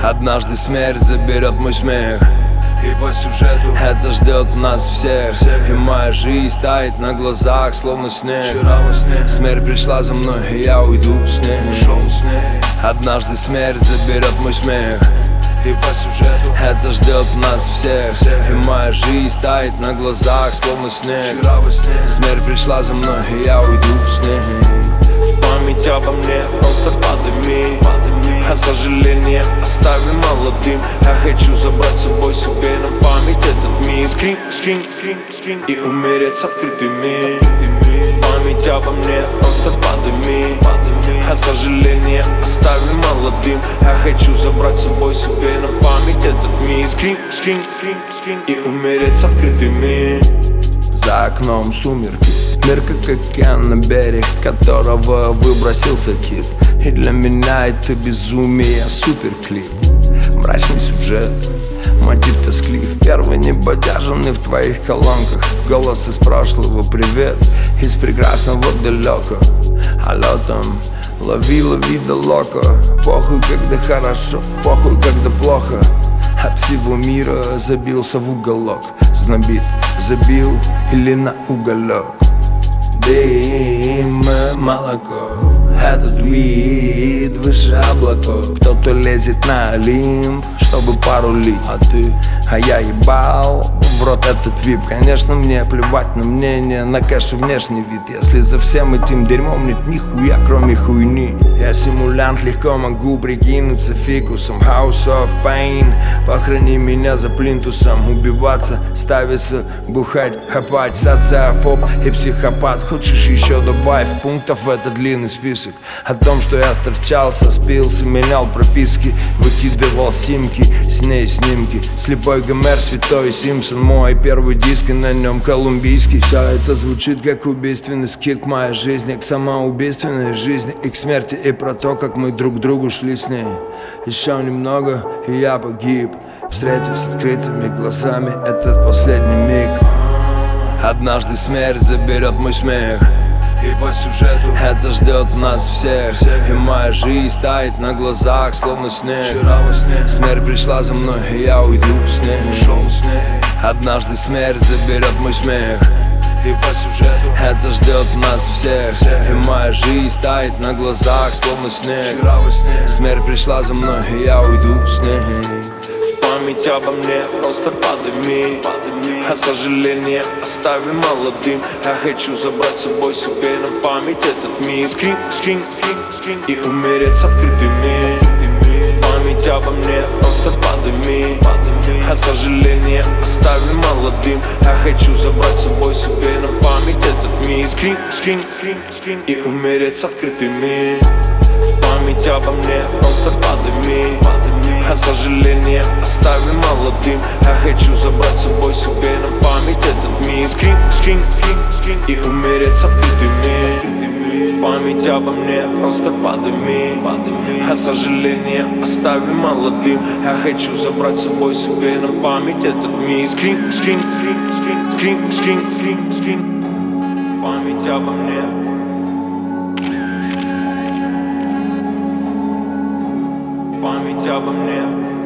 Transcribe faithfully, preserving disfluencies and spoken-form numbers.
Однажды смерть заберет мой смех, и по сюжету это ждет нас всех. И моя жизнь тает на глазах, словно снег. Вчера во сне Смерть пришла за мной, и я уйду с ней. ушел с ней, Однажды смерть заберет мой смех, и по сюжету это ждет нас всех. И моя жизнь тает на глазах, словно снег. вчера во сне Смерть пришла за мной, и я уйду с ней. в память обо мне просто подыми, а сожаление оставим молодым. Я хочу забрать с собой себе на память этот миг. Скрин, скрин, скрин, скрин, и умереть с открытыми. В память обо мне просто подыми, а сожаление оставим молодым. Я хочу забрать с собой себе на память этот миг. Скрин, скрин, скрин, скрин, и умереть с открытыми. За окном сумерки, мир как океан, на берег которого выбросился кит. И для меня это безумие, суперклип. Мрачный сюжет, мотив тосклив. Первый небодяженный в твоих колонках. Голос из прошлого, привет из прекрасного далека. Алло там, лови, лови да локо. Похуй, когда хорошо, похуй, когда плохо. От всего мира забился в уголок. Знобит, забил или на уголек. Дым, молоко, этот вид выше облаков. Кто-то лезет на Олимп, чтобы порулить. А ты? А я ебал в рот этот вип. Конечно, мне плевать на мнение, на кэш и внешний вид. Если за всем этим дерьмом нет нихуя, кроме хуйни. Я симулянт, легко могу прикинуться фикусом. House of Pain, похорони меня за плинтусом. Убиваться, ставиться, бухать, хапать. Социофоб и психопат. Хочешь еще добавь пунктов в этот длинный список? О том, что я сторчался, спился, менял прописки, выкидывал симки, с ней снимки. Слепой Гомер, святой Симпсон, мой первый диск, и на нем колумбийский. Все это звучит как убийственный скит к моей жизни, к самоубийственной жизни и к смерти, и про то, как мы друг к другу шли с ней. Еще немного, и я погиб, встретив с открытыми глазами этот последний миг. Однажды смерть заберет мой смех, и по сюжету это ждет нас всех. И моя жизнь тает на глазах, словно снег. вчера во сне Смерть пришла за мной, и я уйду с ней. ушел с ней, Однажды смерть заберет мой смех, и по сюжету это ждет нас всех. И моя жизнь тает на глазах, словно снег. вчера во сне Смерть пришла за мной, и я уйду с ней. в память обо мне просто подыми, а сожаление оставим молодым. Я хочу забрать с собой себе на память этот миг. Скрин, скрин, скрин, скрин, и умереть с открытыми. В память обо мне просто подыми, а сожаление оставим молодым. Я хочу забрать с собой себе на память этот миг. Скрин, скрин, скрин, скрин, и умереть с открытыми. В память обо мне просто подыми, а сожаление оставим молодым. Я хочу забрать с собой себе на память этот миг. Скрин, скрин, скрин, скрин, и умереть с открытыми. В память обо мне просто подыми, а сожаление оставим молодым. Я хочу забрать с собой себе на память этот миг. Скрин, скрин, скрин, скрин, скрин, скрин, скрин, скрин. В память обо мне. Память обо мне.